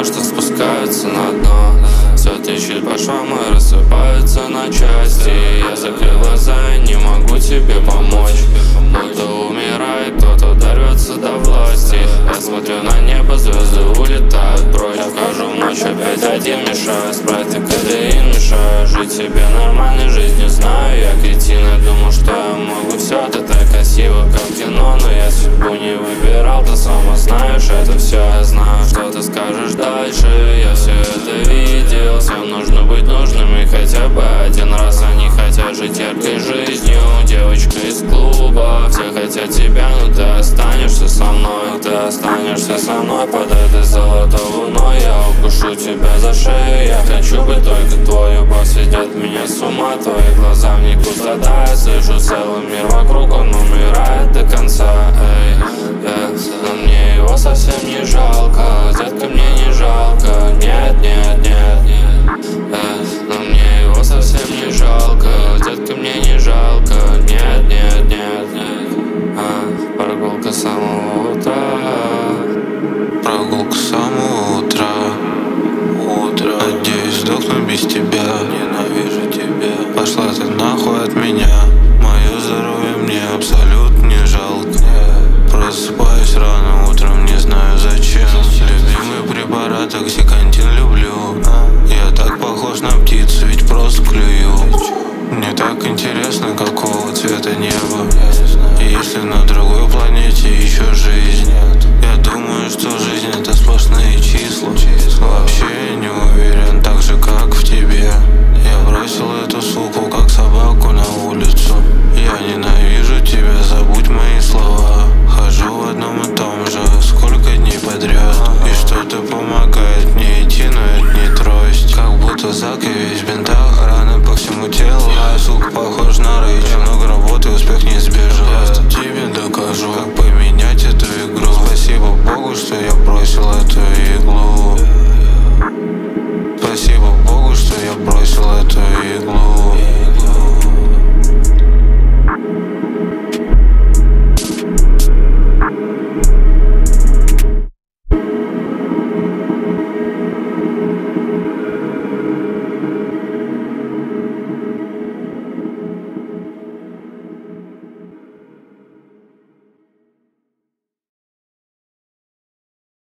знаю, что спускаются на дно. Все трещит по швам и рассыпаются на части. Я закрыл глаза и не могу тебе помочь. Кто-то умирает, кто-то дорвется до власти. Я смотрю на небо, звезды улетают прочь. Я вхожу в ночь опять один, мешаю спрайт и кодеин. Мешаю жить себе нормальной жизнью, знаю, я кретин. Я думал, что я могу все, ты так красиво, как в кино. Но я судьбу не выбирал, ты сама знаешь, это все я знаю. Что ты скажешь дальше, я все это видел. Всем нужно быть нужными хотя бы один раз. Они хотят жить яркой жизнью, девочка из клуба. Все хотят тебя, но ты останешься со мной. Ты останешься со мной под этой золотой луной. Я укушу тебя за шею, я хочу быть только твой. Любовь сведет меня с ума, твои глаза в них пустота. Я слышу целый мир вокруг, он умирает до конца. Но мне его совсем не жалко, детка, мне не жалко. Нет, нет, нет, нет. Но мне его совсем не жалко, детка, мне не жалко. Нет, нет, нет, нет. Прогулка с самого утра. Прогулка с самого утра. Надеюсь сдохну без тебя. Ненавижу тебя. Пошла ты нахуй от меня. Мое здоровье мне абсолютно не жалко. Просыпаюсь рано утром, не знаю зачем. Любимый препарат оксикантин люблю. Я так похож на птицу, ведь просто клюю. Мне так интересно, какого цвета небо. И если над